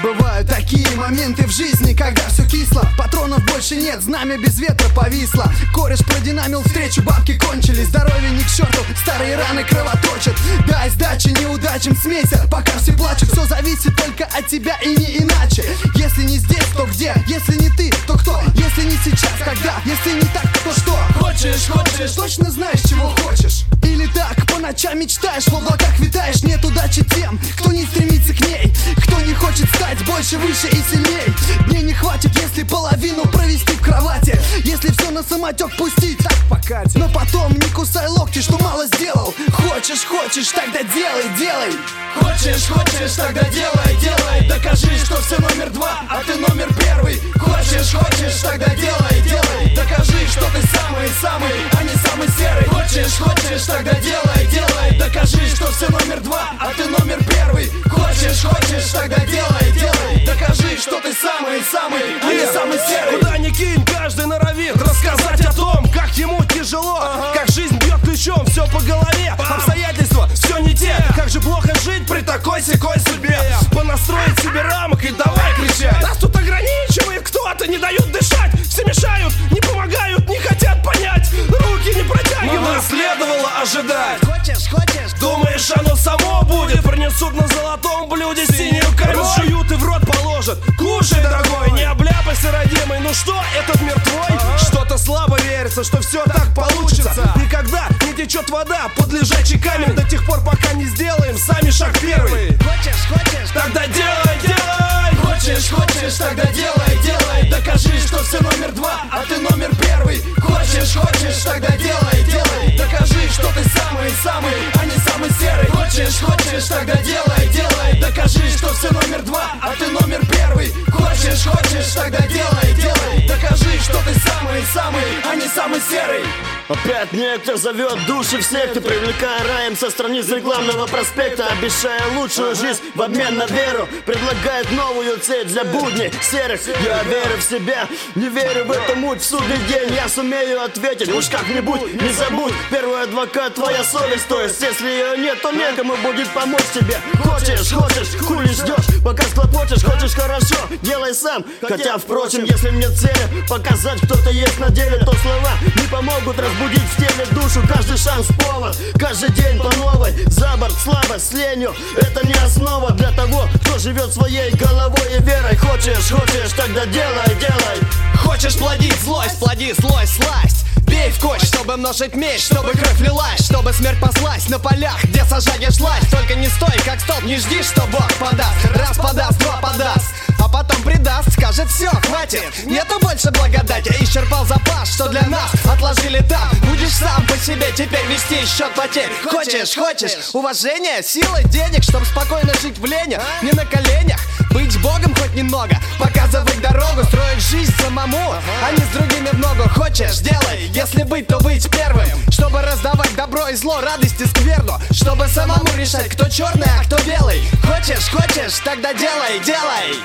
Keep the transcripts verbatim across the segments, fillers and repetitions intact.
Бывают такие моменты в жизни, когда все кисло, патронов больше нет, знамя без ветра повисло. Кореш продинамил встречу, бабки кончились, здоровье ни к черту, старые раны кровоточат. Дай сдачи неудачам, смейся, пока все плачут. Все зависит только от тебя и не иначе. Если не здесь, то где? Если не ты, то кто? Если не сейчас, когда? Если не так, то что? Хочешь, хочешь, точно знаешь, чего хочешь? Или так, по ночам мечтаешь, в облаках витаешь. Нет удачи тем, кто не стремится к ней, кто не хочет стать больше, выше и сильней. Дней не хватит, если половину провести в кровати, если все на самотек пустить, так покатит. Но потом не кусай локти, что мало сделал. Хочешь, хочешь, тогда делай, делай. Хочешь, хочешь, тогда делай, делай. Докажи, что все номер два, а ты номер первый. Хочешь, хочешь, тогда делай, делай. Докажи, что ты самый-самый, а не самый серый. Хочешь, хочешь, тогда делай, делай. Докажи, что все номер два, а ты номер первый. Хочешь, хочешь, тогда делай, делай. Докажи, что ты самый-самый, а не самый серый. Куда ни кинь, каждый норовит рассказать о том, как ему тяжело, ага. Как жизнь бьет ключом, все по голове. Бам. Обстоятельства все не те. Как же плохо жить при такой-сякой судьбе. Понастроить себе рамок и давай кричать. Нас тут ограничивает кто-то, не дают дышать. Все мешают, не помогают, не хотят понять. Руки не протягивают. Но нас следовало ожидать. Хочешь, хочешь, думаешь, оно само будет? Принесут на золотом блюде синюю кайму, разжуют и в рот положат. Кушай, дорогой, не обляпайся, родимый. Ну что, этот мир твой? Ага. Что-то слабо верится, что все так получится. Никогда не течет вода под лежачий камень до тех пор, пока не сделаем сами шаг первый. Хочешь, хочешь, тогда делай, делай. Хочешь, хочешь, тогда делай, делай. Докажи, что все номер два, а ты номер первый. Хочешь, хочешь, тогда делай, делай. Докажи, что ты самый-самый, а не самый серый. Хочешь, хочешь, тогда делай, делай. Докажи, что все номер два, а ты номер первый. Хочешь, хочешь, тогда делай, делай. Докажи, что ты самый-самый, а не самый серый. Опять некто зовет души всех, ты привлекая раем со страниц рекламного проспекта, обещая лучшую жизнь в обмен на веру, предлагает новую цель для будней серых. Я верю в себя, не верю в эту муть. В судный день я сумею ответить, уж как-нибудь не забудь. Первый адвокат твоя совесть, то есть если ее нет, то некому будет помочь тебе. Хочешь, хочешь, хули ждешь, пока схлопочешь. Хочешь хорошо, делай сам. Хотя, впрочем, если нет цели показать, кто-то есть на деле, то слова не помогут разбудить в теле душу. Каждый шанс повод, каждый день по новой. За борт слабость с ленью, это не основа для того, кто живет своей головой и верой. Хочешь, хочешь, тогда делай, делай. Хочешь плодить злость, плоди злость, сласть. Бей в кость, чтобы множить меч, чтобы кровь лилась, чтобы смерть паслась на полях, где сажаешь слазь. Только не стой, как столб, не жди, что Бог подаст. Раз подаст, два подаст, а потом предаст. Скажет: все, хватит, нету больше благодати. Исчерпал запас, что для нас отложили там. Будешь сам по себе теперь вести счет потерь. Хочешь, хочешь, уважение, силы, денег, чтобы спокойно жить в лени, не на коленях. Быть Богом хоть немного, показывать дорогу, строить жизнь самому, а не с другими в ногу. Хочешь, делай, если быть, то быть первым, чтобы раздавать добро и зло, радость и скверну, чтобы самому решать, кто черный, а кто белый. Хочешь, хочешь, тогда делай, делай.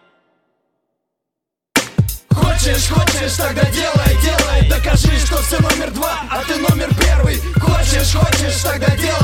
Хочешь, хочешь, тогда делай, делай. Докажи, что все номер два, а ты номер первый. Хочешь, хочешь, тогда делай.